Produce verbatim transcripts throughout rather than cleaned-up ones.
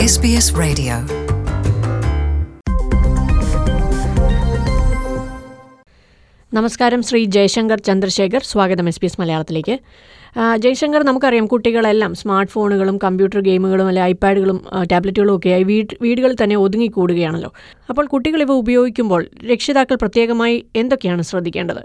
S B S Radio. നമസ്കാരം, ശ്രീ ജയശങ്കർ ചന്ദ്രശേഖർ. സ്വാഗതം S B S മലയാളത്തിലേക്ക്. ജയശങ്കർ, നമുക്കറിയാം കുട്ടികളെല്ലാം സ്മാർട്ട് ഫോണുകളും കമ്പ്യൂട്ടർ ഗെയിമുകളും അല്ലെ ഐപാഡുകളും ടാബ്ലറ്റുകളും ഒക്കെയായി വീട് വീടുകളിൽ തന്നെ ഒതുങ്ങിക്കൂടുകയാണല്ലോ. അപ്പോൾ കുട്ടികൾ ഇവ ഉപയോഗിക്കുമ്പോൾ രക്ഷിതാക്കൾ പ്രത്യേകമായി എന്തൊക്കെയാണ് ശ്രദ്ധിക്കേണ്ടത്?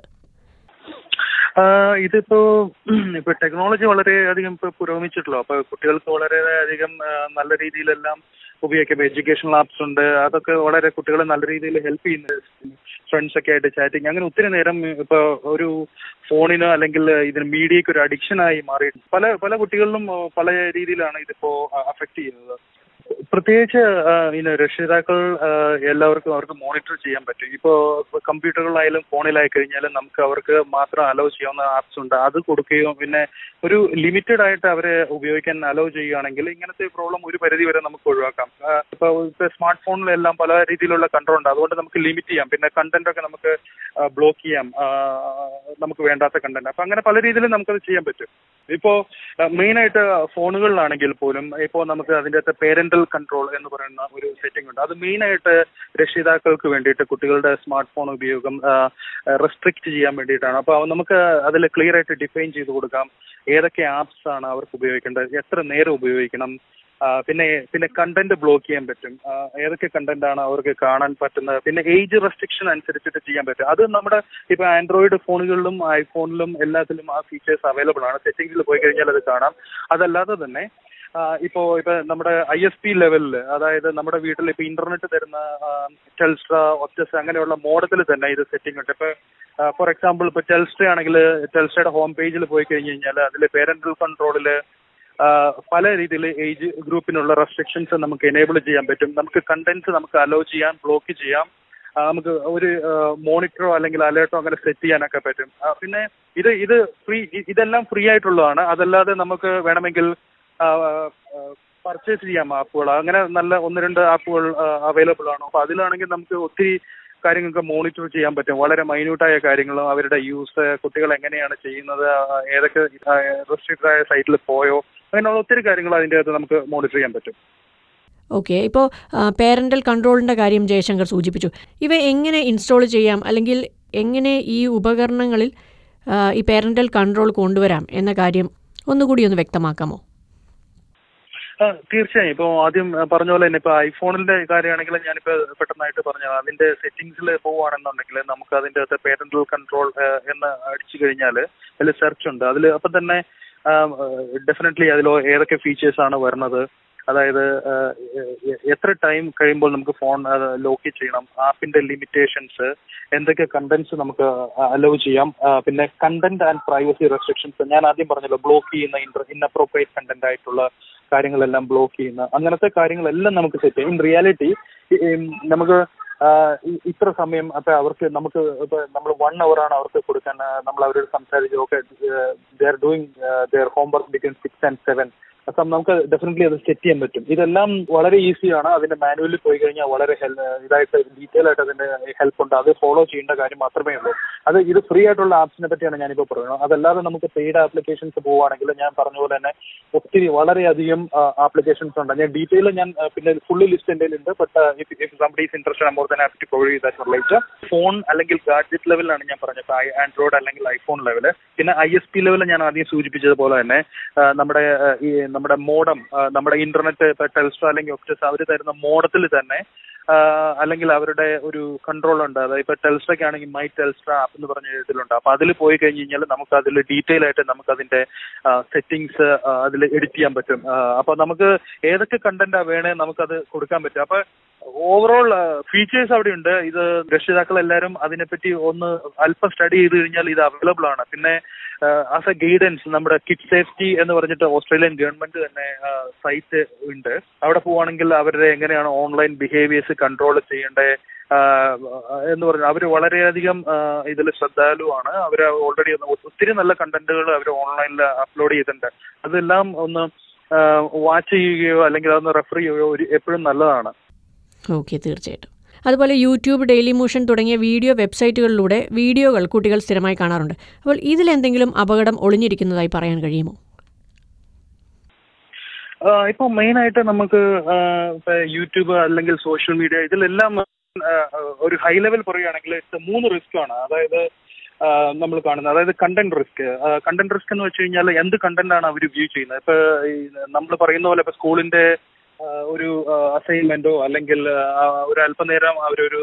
ഇതിപ്പോ ഇപ്പൊ ടെക്നോളജി വളരെയധികം ഇപ്പൊ പുരോഗമിച്ചിട്ടുള്ളൂ. അപ്പൊ കുട്ടികൾക്ക് വളരെയധികം നല്ല രീതിയിലെല്ലാം ഉപയോഗിക്കാം. എഡ്യൂക്കേഷണൽ ആപ്സ് ഉണ്ട്, അതൊക്കെ വളരെ കുട്ടികളെ നല്ല രീതിയിൽ ഹെൽപ്പ് ചെയ്യുന്നുണ്ട്. ഫ്രണ്ട്സ് ഒക്കെ ആയിട്ട് ചാറ്റിങ്, അങ്ങനെ ഒത്തിരി നേരം ഇപ്പൊ ഒരു ഫോണിന് അല്ലെങ്കിൽ ഇതിന് മീഡിയക്ക് ഒരു അഡിക്ഷനായി മാറിയിട്ടുണ്ട്. പല പല കുട്ടികളിലും പല രീതിയിലാണ് ഇതിപ്പോ അഫക്ട് ചെയ്യുന്നത്. പ്രത്യേകിച്ച് ഇന്ന് രക്ഷിതാക്കൾ എല്ലാവർക്കും അവർക്ക് മോണിറ്റർ ചെയ്യാൻ പറ്റും. ഇപ്പോൾ കമ്പ്യൂട്ടറുകളിലായാലും ഫോണിലായി കഴിഞ്ഞാലും നമുക്ക് അവർക്ക് മാത്രം അലോ ചെയ്യാവുന്ന ആപ്സ് ഉണ്ട്, അത് കൊടുക്കുകയോ പിന്നെ ഒരു ലിമിറ്റഡ് ആയിട്ട് അവരെ ഉപയോഗിക്കാൻ അലോ ചെയ്യുകയാണെങ്കിൽ ഇങ്ങനത്തെ പ്രോബ്ലം ഒരു പരിധി വരെ നമുക്ക് ഒഴിവാക്കാം. ഇപ്പോൾ ഇപ്പോൾ സ്മാർട്ട് ഫോണിലെല്ലാം പല രീതിയിലുള്ള കൺട്രോൾ ഉണ്ട്, അതുകൊണ്ട് നമുക്ക് ലിമിറ്റ് ചെയ്യാം. പിന്നെ കണ്ടന്റ് ഒക്കെ നമുക്ക് ബ്ലോക്ക് ചെയ്യാം, നമുക്ക് വേണ്ടാത്ത കണ്ടന്റ്. അപ്പം അങ്ങനെ പല രീതിയിലും നമുക്കത് ചെയ്യാൻ പറ്റും. ഇപ്പോൾ മെയിനായിട്ട് ഫോണുകളിലാണെങ്കിൽ പോലും ഇപ്പോൾ നമുക്ക് അതിൻ്റെ അകത്ത് പേരന്റൽ കൺട്രോൾ എന്ന് പറയുന്ന ഒരു സെറ്റിംഗ് ഉണ്ട്. അത് മെയിനായിട്ട് രക്ഷിതാക്കൾക്ക് വേണ്ടിയിട്ട് കുട്ടികളുടെ സ്മാർട്ട് ഫോൺ ഉപയോഗം റെസ്ട്രിക്റ്റ് ചെയ്യാൻ വേണ്ടിയിട്ടാണ്. അപ്പോൾ നമുക്ക് അതിൽ ക്ലിയർ ആയിട്ട് ഡിഫൈൻ ചെയ്ത് കൊടുക്കാം ഏതൊക്കെ ആപ്സ് ആണ് അവർക്ക് ഉപയോഗിക്കേണ്ടത്, എത്ര നേരം ഉപയോഗിക്കണം, പിന്നെ പിന്നെ കണ്ടന്റ് ബ്ലോക്ക് ചെയ്യാൻ പറ്റും, ഏതൊക്കെ കണ്ടന്റ് ആണ് അവർക്ക് കാണാൻ പറ്റുന്നത്, പിന്നെ ഏജ് റെസ്ട്രിക്ഷൻ അനുസരിച്ചിട്ട് ചെയ്യാൻ പറ്റും. അത് നമ്മുടെ ഇപ്പൊ ആൻഡ്രോയിഡ് ഫോണുകളിലും ഐഫോണിലും എല്ലാത്തിലും ആ ഫീച്ചേഴ്സ് അവൈലബിൾ ആണ്. സെറ്റിംഗ്സിൽ പോയി കഴിഞ്ഞാൽ അത് കാണാം. അതല്ലാതെ തന്നെ ഇപ്പോ ഇപ്പൊ നമ്മുടെ ഐ എസ് പി ലെവലിൽ, അതായത് നമ്മുടെ വീട്ടിൽ ഇപ്പൊ ഇന്റർനെറ്റ് തരുന്ന ടെൽസ്ട്ര, ഒപ്റ്റസ് അങ്ങനെയുള്ള മോഡലിൽ തന്നെ ഇത് സെറ്റിംഗ് ഉണ്ട്. ഇപ്പൊ ഫോർ എക്സാമ്പിൾ ഇപ്പൊ ടെൽസ്ട്ര ആണെങ്കിൽ ടെൽസ്ട്രയുടെ ഹോം പേജിൽ പോയി കഴിഞ്ഞ് കഴിഞ്ഞാൽ അതിൽ പേരന്റൽ കൺട്രോളില് പല രീതിയിൽ ഏജ് ഗ്രൂപ്പിനുള്ള റെസ്ട്രിക്ഷൻസ് നമുക്ക് എനേബിൾ ചെയ്യാൻ പറ്റും. നമുക്ക് കണ്ടന്റ്സ് നമുക്ക് അലോ ചെയ്യാം, ബ്ലോക്ക് ചെയ്യാം, നമുക്ക് ഒരു മോണിറ്ററോ അല്ലെങ്കിൽ അലേർട്ടോ അങ്ങനെ സെറ്റ് ചെയ്യാനൊക്കെ പറ്റും. പിന്നെ ഇത് ഇത് ഫ്രീ ഇതെല്ലാം ഫ്രീ ആയിട്ടുള്ളതാണ്. അതല്ലാതെ നമുക്ക് വേണമെങ്കിൽ പർച്ചേസ് ചെയ്യാം ആപ്പുകൾ. അങ്ങനെ നല്ല ഒന്ന് രണ്ട് ആപ്പുകൾ അവൈലബിൾ ആണ്. അപ്പോൾ അതിലാണെങ്കിൽ നമുക്ക് ഒത്തിരി കാര്യങ്ങൾക്ക് മോണിറ്റർ ചെയ്യാൻ പറ്റും. വളരെ മൈന്യൂട്ടായ കാര്യങ്ങളും അവരുടെ യൂസ്, കുട്ടികൾ എങ്ങനെയാണ് ചെയ്യുന്നത്, ഏതൊക്കെ റെസ്ട്രിക്റ്റഡ് ആയ സൈറ്റിൽ പോയോ, അങ്ങനെയുള്ള ഒത്തിരി കാര്യങ്ങൾ അതിൻ്റെ അകത്ത് നമുക്ക് മോണിറ്റർ ചെയ്യാൻ പറ്റും. ഓക്കെ, ഇപ്പോൾ പേരൻ്റൽ കൺട്രോളിൻ്റെ കാര്യം ജയശങ്കർ സൂചിപ്പിച്ചു. ഇവ എങ്ങനെ ഇൻസ്റ്റാൾ ചെയ്യാം, അല്ലെങ്കിൽ എങ്ങനെ ഈ ഉപകരണങ്ങളിൽ ഈ പേരൻ്റൽ കൺട്രോൾ കൊണ്ടുവരാം എന്ന കാര്യം ഒന്നുകൂടി ഒന്ന് വ്യക്തമാക്കാമോ? തീർച്ചയായും. ഇപ്പോൾ ആദ്യം പറഞ്ഞ പോലെ തന്നെ ഇപ്പോൾ ഐഫോണിന്റെ കാര്യമാണെങ്കിൽ ഞാനിപ്പോൾ പെട്ടെന്നായിട്ട് പറഞ്ഞത്, അതിന്റെ സെറ്റിംഗ്സിൽ പോവുകയാണെന്നുണ്ടെങ്കിൽ നമുക്ക് അതിൻ്റെ അകത്ത് പേരന്റൽ കൺട്രോൾ എന്ന് അടിച്ചു കഴിഞ്ഞാൽ അതിൽ സെർച്ച് ഉണ്ട്. അതിൽ അപ്പം തന്നെ ഡെഫിനറ്റ്ലി അതിൽ ഏതൊക്കെ ഫീച്ചേഴ്സ് ആണ് വരുന്നത്, അതായത് എത്ര ടൈം കഴിയുമ്പോൾ നമുക്ക് ഫോൺ ലോക്ക് ചെയ്യണം, ആപ്പിന്റെ ലിമിറ്റേഷൻസ്, എന്തൊക്കെ കണ്ടന്റ്സ് നമുക്ക് അലോ ചെയ്യാം, പിന്നെ കണ്ടന്റ് ആൻഡ് പ്രൈവസി റെസ്ട്രിക്ഷൻസ്. ഞാൻ ആദ്യം പറഞ്ഞല്ലോ, ബ്ലോക്ക് ചെയ്യുന്ന ഇൻഅപ്രോപ്രിയേറ്റ് കണ്ടന്റ് ആയിട്ടുള്ള കാര്യങ്ങളെല്ലാം ബ്ലോക്ക് ചെയ്യുന്ന അങ്ങനത്തെ കാര്യങ്ങളെല്ലാം നമുക്ക് സെറ്റ് ചെയ്യും. ഇൻ റിയാലിറ്റി നമുക്ക് ഇത്ര സമയം അപ്പൊ അവർക്ക് നമുക്ക് ഇപ്പൊ നമ്മൾ വൺ അവർ ആണ് അവർക്ക് കൊടുക്കാൻ നമ്മൾ അവരോട് സംസാരിച്ചു. Okay, they are doing their homework between six and seven. അപ്പം നമുക്ക് ഡെഫിനറ്റ്ലി അത് സെറ്റ് ചെയ്യാൻ പറ്റും. ഇതെല്ലാം വളരെ ഈസിയാണ്. അതിന്റെ മാനുവലിൽ പോയി കഴിഞ്ഞാൽ വളരെ ഇതായിട്ട് ഡീറ്റെയിൽ ആയിട്ട് അതിന്റെ ഹെൽപ്പ് ഉണ്ട്. അത് ഫോളോ ചെയ്യേണ്ട കാര്യം മാത്രമേ ഉള്ളൂ. അത് ഇത് ഫ്രീ ആയിട്ടുള്ള ആപ്സിനെ പറ്റിയാണ് ഞാനിപ്പോൾ പറയുന്നത്. അതല്ലാതെ നമുക്ക് പെയ്ഡ് ആപ്ലിക്കേഷൻസ് പോവുകയാണെങ്കിൽ ഞാൻ പറഞ്ഞ പോലെ തന്നെ ഒത്തിരി വളരെയധികം ആപ്ലിക്കേഷൻസ് ഉണ്ട്. ഞാൻ ഡീറ്റെയിൽ ഞാൻ പിന്നെ ഫുള്ളി ലിസ്റ്റ് എൻ്റെ ഉണ്ട്. But if if somebody is interested, I more than happy to provide that relate. Phone അല്ലെങ്കിൽ ഗാഡ്ജറ്റ് ലെവലിലാണ് ഞാൻ പറഞ്ഞത്, ആൻഡ്രോയിഡ് അല്ലെങ്കിൽ ഐഫോൺ ലെവല്. പിന്നെ ഐ എസ് പി ലെവൽ ഞാൻ ആദ്യം സൂചിപ്പിച്ചതുപോലെ തന്നെ നമ്മുടെ ഈ നമ്മുടെ മോഡം, നമ്മുടെ ഇന്റർനെറ്റ് ഇപ്പൊ ടെൽസ്ട്ര അല്ലെങ്കിൽ ഒപ്റ്റസ് അവർ തരുന്ന മോഡത്തിൽ തന്നെ അല്ലെങ്കിൽ അവരുടെ ഒരു കൺട്രോൾ ഉണ്ട്. അതായത് ഇപ്പൊ ടെൽസ്ട്രയ്ക്ക് ആണെങ്കിൽ മൈ ടെൽസ്ട്ര ആപ്പ് എന്ന് പറഞ്ഞ ഇതിലുണ്ട്. അപ്പൊ അതിൽ പോയി കഴിഞ്ഞ് കഴിഞ്ഞാൽ നമുക്ക് അതിൽ ഡീറ്റെയിൽ ആയിട്ട് നമുക്ക് അതിന്റെ സെറ്റിംഗ്സ് അതിൽ എഡിറ്റ് ചെയ്യാൻ പറ്റും. അപ്പൊ നമുക്ക് ഏതൊക്കെ കണ്ടന്റാ വേണേ നമുക്കത് കൊടുക്കാൻ പറ്റും. അപ്പൊ ഓവറോൾ ഫീച്ചേഴ്സ് അവിടെ ഉണ്ട്. ഇത് രക്ഷിതാക്കൾ എല്ലാവരും അതിനെപ്പറ്റി ഒന്ന് അല്പം സ്റ്റഡി ചെയ്ത് കഴിഞ്ഞാൽ ഇത് അവൈലബിൾ ആണ്. പിന്നെ ആസ് എ ഗൈഡൻസ് നമ്മുടെ കിഡ് സേഫ്റ്റി എന്ന് പറഞ്ഞിട്ട് ഓസ്ട്രേലിയൻ ഗവൺമെന്റ് തന്നെ സൈറ്റ് ഉണ്ട്. അവിടെ പോവുകയാണെങ്കിൽ അവരുടെ എങ്ങനെയാണ് ഓൺലൈൻ ബിഹേവിയേഴ്സ് കൺട്രോൾ ചെയ്യേണ്ടത് എന്ന് പറഞ്ഞു അവർ വളരെയധികം ഇതിൽ ശ്രദ്ധാലുവാണ്. അവർ ഓൾറെഡി ഒത്തിരി നല്ല കണ്ടന്റുകൾ അവർ ഓൺലൈനിൽ അപ്ലോഡ് ചെയ്തിട്ടുണ്ട്. അതെല്ലാം ഒന്ന് വാച്ച് ചെയ്യുകയോ അല്ലെങ്കിൽ അതൊന്ന് റെഫർ ചെയ്യുകയോ എപ്പോഴും നല്ലതാണ്. ഓക്കെ, തീർച്ചയായിട്ടും. അതുപോലെ യൂട്യൂബ്, ഡെയിലി മോഷൻ തുടങ്ങിയ വീഡിയോ വെബ്സൈറ്റുകളിലൂടെ വീഡിയോകൾ കുട്ടികൾ സ്ഥിരമായി കാണാറുണ്ട്. അപ്പോൾ ഇതിലെന്തെങ്കിലും അപകടം ഒളിഞ്ഞിരിക്കുന്നതായി പറയാൻ കഴിയുമോ? ഇപ്പോൾ മെയിനായിട്ട് നമുക്ക് ഇപ്പോൾ യൂട്യൂബ് അല്ലെങ്കിൽ സോഷ്യൽ മീഡിയ ഇതിലെല്ലാം ഒരു ഹൈ ലെവൽ പറയുകയാണെങ്കിൽ മൂന്ന് റിസ്ക് ആണ്. അതായത് നമ്മൾ കാണുന്നത് അതായത് കണ്ടന്റ് റിസ്ക്. കണ്ടന്റ് റിസ്ക് എന്ന് വെച്ച് കഴിഞ്ഞാൽ എന്ത് കണ്ടന്റ് ആണ് അവർ വ്യൂ ചെയ്യുന്നത്. ഇപ്പോൾ നമ്മൾ പറയുന്ന പോലെ ഇപ്പോൾ സ്കൂളിന്റെ ഒരു അസൈൻമെന്റോ അല്ലെങ്കിൽ ഒരു അല്പനേരം അവരൊരു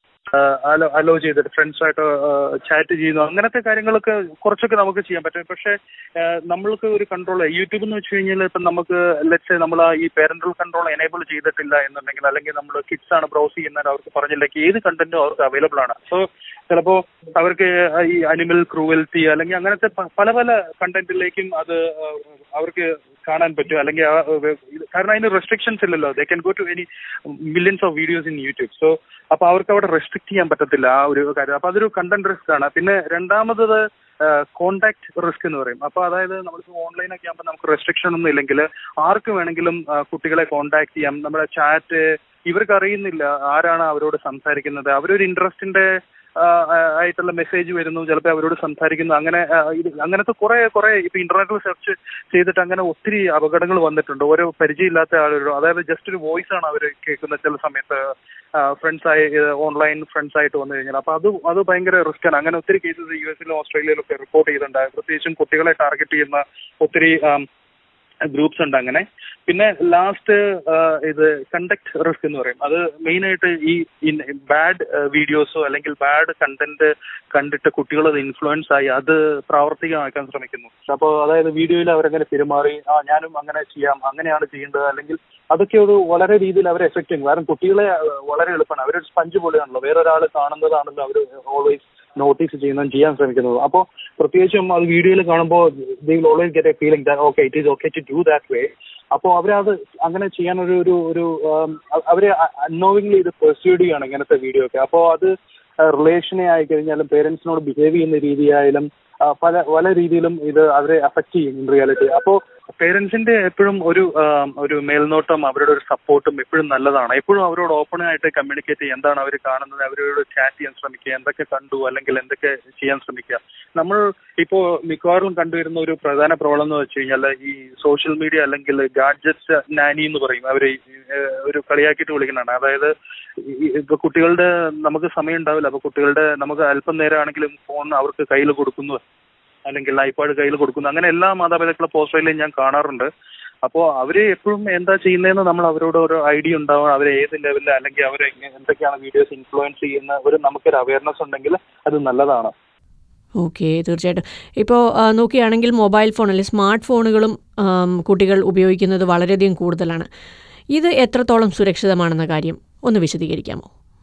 അലോ അലോ ചെയ്തിട്ട് ഫ്രണ്ട്സായിട്ട് ചാറ്റ് ചെയ്യുന്നു, അങ്ങനത്തെ കാര്യങ്ങളൊക്കെ കുറച്ചൊക്കെ നമുക്ക് ചെയ്യാൻ പറ്റും. പക്ഷേ നമ്മൾക്ക് ഒരു കൺട്രോൾ യൂട്യൂബ് എന്ന് വെച്ച് കഴിഞ്ഞാൽ ഇപ്പം നമുക്ക് ലെറ്റ്സ് നമ്മൾ ഈ പേരന്റൽ കൺട്രോൾ എനേബിൾ ചെയ്തിട്ടില്ല എന്നുണ്ടെങ്കിൽ, അല്ലെങ്കിൽ നമ്മൾ കിഡ്സ് ആണ് ബ്രൗസ് ചെയ്യുന്നത് അവർക്ക് പറഞ്ഞില്ലെങ്കിൽ ഏത് കണ്ടന്റും അവർക്ക് അവൈലബിൾ ആണ്. സോ ചിലപ്പോൾ അവർക്ക് ഈ അനിമൽ ക്രൂവൽറ്റി അല്ലെങ്കിൽ അങ്ങനത്തെ പല പല കണ്ടന്റിലേക്കും അത് അവർക്ക് കാണാൻ പറ്റും. അല്ലെങ്കിൽ കാരണം അതിന് റെസ്ട്രിക്ഷൻസ് ഇല്ലല്ലോ. They can go to any millions of videos in YouTube. So അപ്പോൾ അവർക്ക് അവിടെ റെസ്ട്രിക്ട് ചെയ്യാൻ പറ്റത്തില്ല ആ ഒരു കാര്യം. അപ്പോൾ അതൊരു കണ്ടന്റ് റിസ്ക് ആണ്. പിന്നെ രണ്ടാമത് കോണ്ടാക്ട് റിസ്ക് എന്ന് പറയും. അപ്പോൾ അതായത് നമ്മളിപ്പോൾ ഓൺലൈനൊക്കെ ആകുമ്പോൾ നമുക്ക് റെസ്ട്രിക്ഷൻ ഒന്നും ഇല്ലെങ്കിൽ ആർക്ക് വേണമെങ്കിലും കുട്ടികളെ കോണ്ടാക്ട് ചെയ്യാം. നമ്മുടെ ചാറ്റ് ഇവർക്ക് അറിയുന്നില്ല ആരാണ് അവരോട് സംസാരിക്കുന്നത്. അവരൊരു ഇൻട്രസ്റ്റിന്റെ ആയിട്ടുള്ള മെസ്സേജ് വരുന്നു, ചിലപ്പോൾ അവരോട് സംസാരിക്കുന്നു. അങ്ങനെ ഇത് അങ്ങനത്തെ കുറെ കുറെ ഇപ്പൊ ഇന്റർനെറ്റിൽ സെർച്ച് ചെയ്തിട്ട് അങ്ങനെ ഒത്തിരി അപകടങ്ങൾ വന്നിട്ടുണ്ട്. ഓരോ പരിചയമില്ലാത്ത ആളുകളോ, അതായത് ജസ്റ്റ് ഒരു വോയിസ് ആണ് അവർ കേൾക്കുന്നത് ചില സമയത്ത് ഫ്രണ്ട്സ് ആയി ഓൺലൈൻ ഫ്രണ്ട്സ് ആയിട്ട് വന്നു കഴിഞ്ഞാൽ. അപ്പൊ അത് അത് ഭയങ്കര റിസ്ക് ആണ്. അങ്ങനെ ഒത്തിരി കേസസ് യു എസിലും ഓസ്ട്രേലിയയിലും ഒക്കെ റിപ്പോർട്ട് ചെയ്തിട്ടുണ്ട്. പ്രത്യേകിച്ചും കുട്ടികളെ ടാർഗറ്റ് ചെയ്യുന്ന ഒത്തിരി ഗ്രൂപ്പ്സ് ഉണ്ട് അങ്ങനെ. പിന്നെ ലാസ്റ്റ് ഇത് കണ്ടക്ട് റിസ്ക് എന്ന് പറയും. അത് മെയിനായിട്ട് ഈ ബാഡ് വീഡിയോസോ അല്ലെങ്കിൽ ബാഡ് കണ്ടന്റ് കണ്ടിട്ട് കുട്ടികൾ അത് ഇൻഫ്ലുവൻസ് ആയി അത് പ്രാവർത്തികമാക്കാൻ ശ്രമിക്കുന്നു. അപ്പോൾ അതായത് വീഡിയോയിൽ അവരങ്ങനെ പെരുമാറി ആ ഞാനും അങ്ങനെ ചെയ്യാം, അങ്ങനെയാണ് ചെയ്യേണ്ടത്, അല്ലെങ്കിൽ അതൊക്കെ ഒരു വളരെ രീതിയിൽ അവരെ എഫക്ട് ചെയ്യും. കാരണം കുട്ടികളെ വളരെ എളുപ്പമാണ്. അവരൊരു സ്പഞ്ച് പോലെയാണല്ലോ, വേറൊരാൾ കാണുന്നതാണല്ലോ അവർ ഓൾവേസ് നോട്ടീസ് ചെയ്യുന്നതും ചെയ്യാൻ ശ്രമിക്കുന്നത്. അപ്പോൾ പ്രത്യേകിച്ചും അത് വീഡിയോയിൽ കാണുമ്പോൾ they will always get a feeling that okay it is okay to do that way. അപ്പോൾ അവരത് അങ്ങനെ ചെയ്യാനൊരു ഒരു ഒരു അവരെ അൺനോവിംഗ്ലി ഇത് പെർസ്യൂഡ് ചെയ്യാണ് ഇങ്ങനത്തെ വീഡിയോ ഒക്കെ. അപ്പോൾ അത് റിലേഷനെ ആയി കഴിഞ്ഞാലും പേരൻസിനോട് ബിഹേവ് ചെയ്യുന്ന രീതിയായാലും പല പല രീതിയിലും ഇത് അവരെ അഫക്റ്റ് ചെയ്യും ഇൻ റിയാലിറ്റി. അപ്പോൾ പേരൻസിന്റെ എപ്പോഴും ഒരു ഒരു മേൽനോട്ടം അവരുടെ ഒരു സപ്പോർട്ടും എപ്പോഴും നല്ലതാണ്. എപ്പോഴും അവരോട് ഓപ്പൺ ആയിട്ട് കമ്മ്യൂണിക്കേറ്റ് ചെയ്യുക, എന്താണ് അവർ കാണുന്നത്, അവരോട് ചാറ്റ് ചെയ്യാൻ ശ്രമിക്കുക, എന്തൊക്കെ കണ്ടു അല്ലെങ്കിൽ എന്തൊക്കെ ചെയ്യാൻ ശ്രമിക്കുക. നമ്മൾ ഇപ്പോൾ മിക്കവാറും കണ്ടുവരുന്ന ഒരു പ്രധാന പ്രോബ്ലം എന്ന് വെച്ച് കഴിഞ്ഞാൽ ഈ സോഷ്യൽ മീഡിയ അല്ലെങ്കിൽ ഗാഡ്ജറ്റ്സ് നാനി എന്ന് പറയും, അവർ ഒരു കളിയാക്കിയിട്ട് വിളിക്കുന്നതാണ്. അതായത് ഇപ്പൊ കുട്ടികളുടെ നമുക്ക് സമയം ഉണ്ടാവില്ല, അപ്പൊ കുട്ടികളുടെ നമുക്ക് അല്പം നേരമാണെങ്കിലും ഫോൺ അവർക്ക് കയ്യിൽ കൊടുക്കുന്നു, അല്ലെങ്കിൽ ഐപാഡ് കയ്യിൽ കൊടുക്കുന്നു. അങ്ങനെ എല്ലാ മാതാപിതാക്കളും ഓസ്ട്രേലിയയിൽ ഞാൻ കാണാറുണ്ട്. അപ്പോൾ അവര് എപ്പോഴും എന്താ ചെയ്യുന്നതെന്ന് നമ്മൾ അവരോട് ഒരു ഐഡിയ ഉണ്ടാവും. അവർ ഏത് ലെവലിൽ അല്ലെങ്കിൽ അവർ എന്തൊക്കെയാണ് വീഡിയോസ് ഇൻഫ്ലുവൻസ് ചെയ്യുന്ന ഒരു നമുക്കൊരു അവയർനെസ് ഉണ്ടെങ്കിൽ അത് നല്ലതാണ്. ഓക്കെ, തീർച്ചയായിട്ടും. ഇപ്പോൾ നോക്കുകയാണെങ്കിൽ മൊബൈൽ ഫോൺ അല്ലെങ്കിൽ സ്മാർട്ട് ഫോണുകളും കുട്ടികൾ ഉപയോഗിക്കുന്നത് വളരെയധികം കൂടുതലാണ്. ഇത് എത്രത്തോളം സുരക്ഷിതമാണെന്ന കാര്യം ഒന്ന് വിശദീകരിക്കാമോ?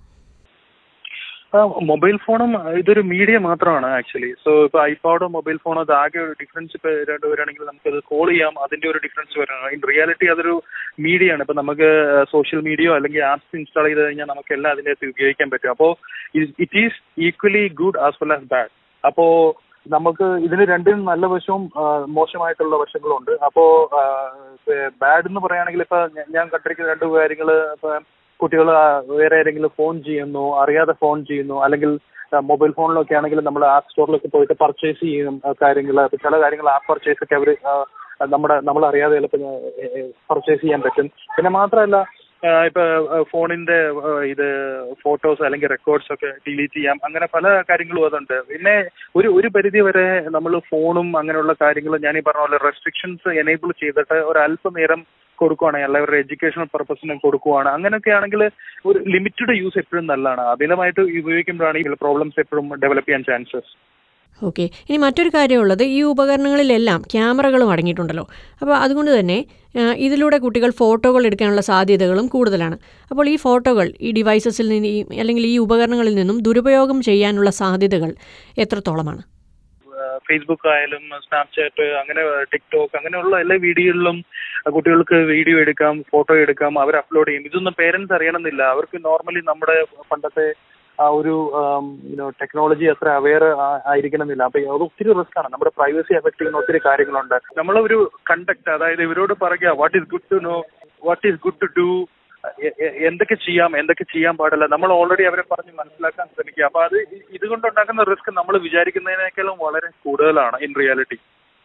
മൊബൈൽ ഫോണും ഇതൊരു മീഡിയ മാത്രമാണ് ആക്ച്വലി. സോ ഇപ്പോൾ ഐപാഡോ മൊബൈൽ ഫോണോ അത് ആകെ ഒരു ഡിഫറൻസ് ഇപ്പോൾ രണ്ടുപേരാണെങ്കിൽ നമുക്കത് കോൾ ചെയ്യാം, അതിന്റെ ഒരു ഡിഫറൻസ് വരണം. ഇൻ റിയാലിറ്റി അതൊരു മീഡിയ ആണ്. ഇപ്പം നമുക്ക് സോഷ്യൽ മീഡിയയോ അല്ലെങ്കിൽ ആപ്സ് ഇൻസ്റ്റാൾ ചെയ്ത് കഴിഞ്ഞാൽ നമുക്കെല്ലാം അതിൻ്റെ അകത്ത് ഉപയോഗിക്കാൻ പറ്റും. അപ്പോൾ it is equally good as well as bad. അപ്പോൾ നമുക്ക് ഇതിന് രണ്ടിനും നല്ല വശവും മോശമായിട്ടുള്ള വശങ്ങളുണ്ട്. അപ്പോൾ ബാഡ് എന്ന് പറയുകയാണെങ്കിൽ ഇപ്പം ഞാൻ കണ്ടിരിക്കുന്ന രണ്ട് കാര്യങ്ങൾ, ഇപ്പം കുട്ടികൾ വേറെ ഏതെങ്കിലും ഫോൺ ചെയ്യുന്നു, അറിയാതെ ഫോൺ ചെയ്യുന്നു, അല്ലെങ്കിൽ മൊബൈൽ ഫോണിലൊക്കെ ആണെങ്കിൽ നമ്മൾ ആപ്പ് സ്റ്റോറിലൊക്കെ പോയിട്ട് പർച്ചേസ് ചെയ്യും കാര്യങ്ങൾ, ചില കാര്യങ്ങൾ ആപ്പ് പർച്ചേസ് ഒക്കെ അവർ നമ്മുടെ നമ്മൾ അറിയാതെ ചിലപ്പോൾ പർച്ചേസ് ചെയ്യാൻ പറ്റും. പിന്നെ മാത്രമല്ല ഇപ്പൊ ഫോണിന്റെ ഇത് ഫോട്ടോസ് അല്ലെങ്കിൽ റെക്കോർഡ്സ് ഒക്കെ ഡിലീറ്റ് ചെയ്യാം, അങ്ങനെ പല കാര്യങ്ങളും അതുണ്ട്. പിന്നെ ഒരു ഒരു പരിധി വരെ നമ്മൾ ഫോണും അങ്ങനെയുള്ള കാര്യങ്ങൾ ഞാൻ ഈ പറഞ്ഞ പോലെ റെസ്ട്രിക്ഷൻസ് എനേബിൾ ചെയ്തിട്ട് ഒരു അല്പനേരം കൊടുക്കുവാണെങ്കിൽ അല്ലെങ്കിൽ അവരുടെ എഡ്യൂക്കേഷണൽ പർപ്പസിന് കൊടുക്കുവാണ്, അങ്ങനെയൊക്കെ ആണെങ്കിൽ ഒരു ലിമിറ്റഡ് യൂസ് എപ്പോഴും നല്ലതാണ്. അമിതമായിട്ട് ഉപയോഗിക്കുമ്പോഴാണ് ഈ പ്രോബ്ലംസ് എപ്പോഴും ഡെവലപ്പ് ചെയ്യാൻ ചാൻസസ്. ഓക്കെ, ഇനി മറ്റൊരു കാര്യമുള്ളത് ഈ ഉപകരണങ്ങളിലെല്ലാം ക്യാമറകളും അടങ്ങിയിട്ടുണ്ടല്ലോ. അപ്പോൾ അതുകൊണ്ട് തന്നെ ഇതിലൂടെ കുട്ടികൾ ഫോട്ടോകൾ എടുക്കാനുള്ള സാധ്യതകളും കൂടുതലാണ്. അപ്പോൾ ഈ ഫോട്ടോകൾ ഈ ഡിവൈസസിൽ നിന്ന് അല്ലെങ്കിൽ ഈ ഉപകരണങ്ങളിൽ നിന്നും ദുരുപയോഗം ചെയ്യാനുള്ള സാധ്യതകൾ എത്രത്തോളമാണ്? ഫേസ്ബുക്ക് ആയാലും സ്നാപ്ചാറ്റ് അങ്ങനെ ടിക്ടോക്ക് അങ്ങനെയുള്ള എല്ലാ വീഡിയോകളിലും കുട്ടികൾക്ക് വീഡിയോ എടുക്കാം, ഫോട്ടോ എടുക്കാം, അവർ അപ്ലോഡ് ചെയ്യും. ഇതൊന്നും പേരൻസ് അറിയണമെന്നില്ല. അവർക്ക് നോർമലി നമ്മുടെ പണ്ടത്തെ ആ ഒരു ടെക്നോളജി അത്ര അവെയർ ആയിരിക്കണമെന്നില്ല. അപ്പൊ അത് ഒത്തിരി റിസ്ക് ആണ്. നമ്മുടെ പ്രൈവസി എഫക്ട് ചെയ്യുന്ന ഒത്തിരി കാര്യങ്ങളുണ്ട്. നമ്മളൊരു കണ്ടക്ട്, അതായത് ഇവരോട് പറയുക what is good to know, what is good to do, എന്തൊക്കെ ചെയ്യാം എന്തൊക്കെ ചെയ്യാൻ പാടില്ല, നമ്മൾ ഓൾറെഡി അവരെ പറഞ്ഞ് മനസ്സിലാക്കാൻ ശ്രമിക്കുക. അപ്പൊ അത് ഇതുകൊണ്ടുണ്ടാക്കുന്ന റിസ്ക് നമ്മൾ വിചാരിക്കുന്നതിനേക്കാളും വളരെ കൂടുതലാണ് ഇൻ റിയാലിറ്റി.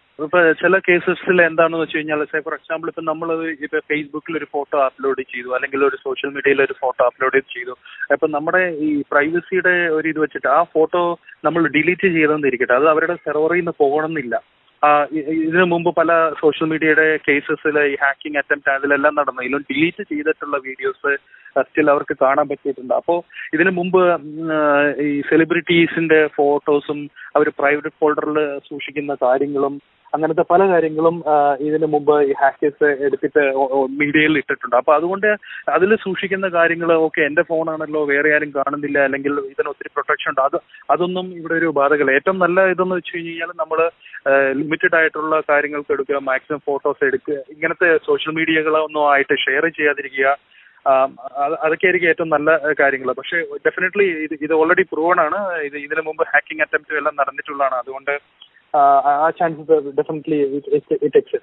ഇപ്പൊ ചില കേസസിൽ എന്താണെന്ന് വെച്ച് കഴിഞ്ഞാൽ, സേ ഫോർ എക്സാമ്പിൾ ഇപ്പൊ നമ്മൾ ഇപ്പൊ ഫേസ്ബുക്കിൽ ഒരു ഫോട്ടോ അപ്ലോഡ് ചെയ്തു, അല്ലെങ്കിൽ ഒരു സോഷ്യൽ മീഡിയയിൽ ഒരു ഫോട്ടോ അപ്ലോഡ് ചെയ്തു. അപ്പൊ നമ്മുടെ ഈ പ്രൈവസിയുടെ ഒരു ഇത് വെച്ചിട്ട് ആ ഫോട്ടോ നമ്മൾ ഡിലീറ്റ് ചെയ്തെന്നിരിക്കട്ടെ, അത് അവരുടെ സെർവറിൽ നിന്ന് പോകണമെന്നില്ല. ഇതിനു മുമ്പ് പല സോഷ്യൽ മീഡിയയുടെ കേസസിൽ ഈ ഹാക്കിംഗ് അറ്റംപ്റ്റ് അതിലെല്ലാം നടന്നു. ഇതിലും ഡിലീറ്റ് ചെയ്തിട്ടുള്ള വീഡിയോസ് സ്റ്റിൽ അവർക്ക് കാണാൻ പറ്റിയിട്ടുണ്ട്. അപ്പോൾ ഇതിനു മുമ്പ് ഈ സെലിബ്രിറ്റീസിന്റെ ഫോട്ടോസും അവർ പ്രൈവറ്റ് ഫോൾഡറിൽ സൂക്ഷിക്കുന്ന കാര്യങ്ങളും അങ്ങനത്തെ പല കാര്യങ്ങളും ഇതിനു മുമ്പ് ഈ ഹാക്കേഴ്സ് എടുത്തിട്ട് മീഡിയയിൽ ഇട്ടിട്ടുണ്ട്. അപ്പൊ അതുകൊണ്ട് അതിൽ സൂക്ഷിക്കുന്ന കാര്യങ്ങൾ ഓക്കെ എന്റെ ഫോണാണല്ലോ, വേറെ ആരും കാണുന്നില്ല, അല്ലെങ്കിൽ ഇതിന് ഒത്തിരി പ്രൊട്ടക്ഷൻ ഉണ്ട്, അത് അതൊന്നും ഇവിടെ ഒരു ബാധകമല്ല. ഏറ്റവും നല്ല ഇതെന്ന് വെച്ച് കഴിഞ്ഞാൽ നമ്മൾ ലിമിറ്റഡ് ആയിട്ടുള്ള കാര്യങ്ങൾക്ക് എടുക്കുക, മാക്സിമം ഫോട്ടോസ് എടുക്കുക, ഇങ്ങനത്തെ സോഷ്യൽ മീഡിയകളൊന്നും ആയിട്ട് ഷെയർ ചെയ്യാതിരിക്കുക. അതൊക്കെ ആയിരിക്കും ഏറ്റവും നല്ല കാര്യങ്ങൾ. പക്ഷെ ഡെഫിനറ്റ്ലി ഇത് ഇത് ഓൾറെഡി പ്രൂവൺ ആണ്. ഇത് ഇതിനു മുമ്പ് ഹാക്കിംഗ് അറ്റംപ്റ്റ് എല്ലാം നടന്നിട്ടുള്ളതാണ്. അതുകൊണ്ട് ആ ചാൻസസ് ഡെഫിനറ്റ്ലി ഇറ്റ് എക്സിസ്റ്റ്.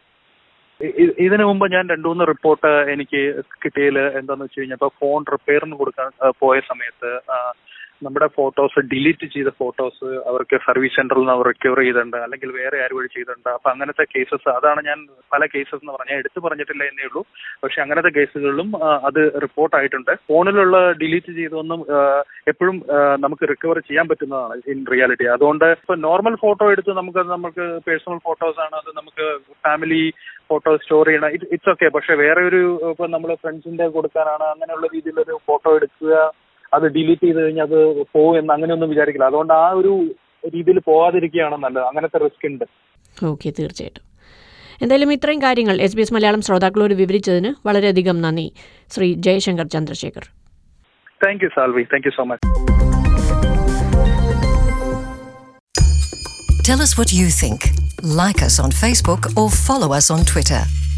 ഇതിനു മുമ്പ് ഞാൻ രണ്ടു മൂന്ന് റിപ്പോർട്ട് എനിക്ക് കിട്ടിയതിൽ എന്താന്ന് വെച്ച് കഴിഞ്ഞാൽ, ഇപ്പൊ ഫോൺ റിപ്പയറിന് കൊടുക്കാൻ പോയ സമയത്ത് നമ്മുടെ ഫോട്ടോസ് ഡിലീറ്റ് ചെയ്ത ഫോട്ടോസ് അവർക്ക് സർവീസ് സെന്ററിൽ നിന്ന് അവർ റിക്കവർ ചെയ്തിട്ടുണ്ട്, അല്ലെങ്കിൽ വേറെ ആര് വഴി ചെയ്തിട്ടുണ്ട്. അപ്പൊ അങ്ങനത്തെ കേസസ്, അതാണ് ഞാൻ പല കേസസ് എന്ന് പറഞ്ഞാൽ എടുത്തു പറഞ്ഞിട്ടില്ല എന്നേ ഉള്ളൂ. പക്ഷെ അങ്ങനത്തെ കേസുകളിലും അത് റിപ്പോർട്ട് ആയിട്ടുണ്ട്. ഫോണിലുള്ള ഡിലീറ്റ് ചെയ്തൊന്നും എപ്പോഴും നമുക്ക് റിക്കവർ ചെയ്യാൻ പറ്റുന്നതാണ് ഇൻ റിയാലിറ്റി. അതുകൊണ്ട് ഇപ്പൊ നോർമൽ ഫോട്ടോ എടുത്ത് നമുക്ക് നമുക്ക് പേഴ്സണൽ ഫോട്ടോസ് ആണ്, അത് നമുക്ക് ഫാമിലി ഫോട്ടോ സ്റ്റോർ ചെയ്യണം, ഇറ്റ്സ് ഓക്കെ. പക്ഷെ വേറെ ഒരു ഇപ്പൊ നമ്മൾ ഫ്രണ്ട്സിന്റെ കൊടുക്കാനാണ്, അങ്ങനെയുള്ള രീതിയിലൊരു ഫോട്ടോ എടുക്കുക, അത് ഡിലീറ്റ് ചെയ്ത് കഴിഞ്ഞാൽ അത് പോകും എന്ന് അങ്ങനെയൊന്നും വിചാരിക്കില്ല. അതുകൊണ്ട് ആ ഒരു രീതിയിൽ പോകാതിരിക്കുകയാണ് നല്ലത്. അങ്ങനത്തെ റിസ്ക് ഉണ്ട്. ഓക്കെ, തീർച്ചയായിട്ടും. എന്തായാലും ഇത്രയും കാര്യങ്ങൾ എസ് ബി എസ് മലയാളം ശ്രോതാക്കളോട് വിവരിച്ചതിന് വളരെയധികം നന്ദി Shri Jayashankar Chandrasekhar. Thank you Salvi, thank you so much. Tell us what you think. Like us on Facebook or follow us on Twitter.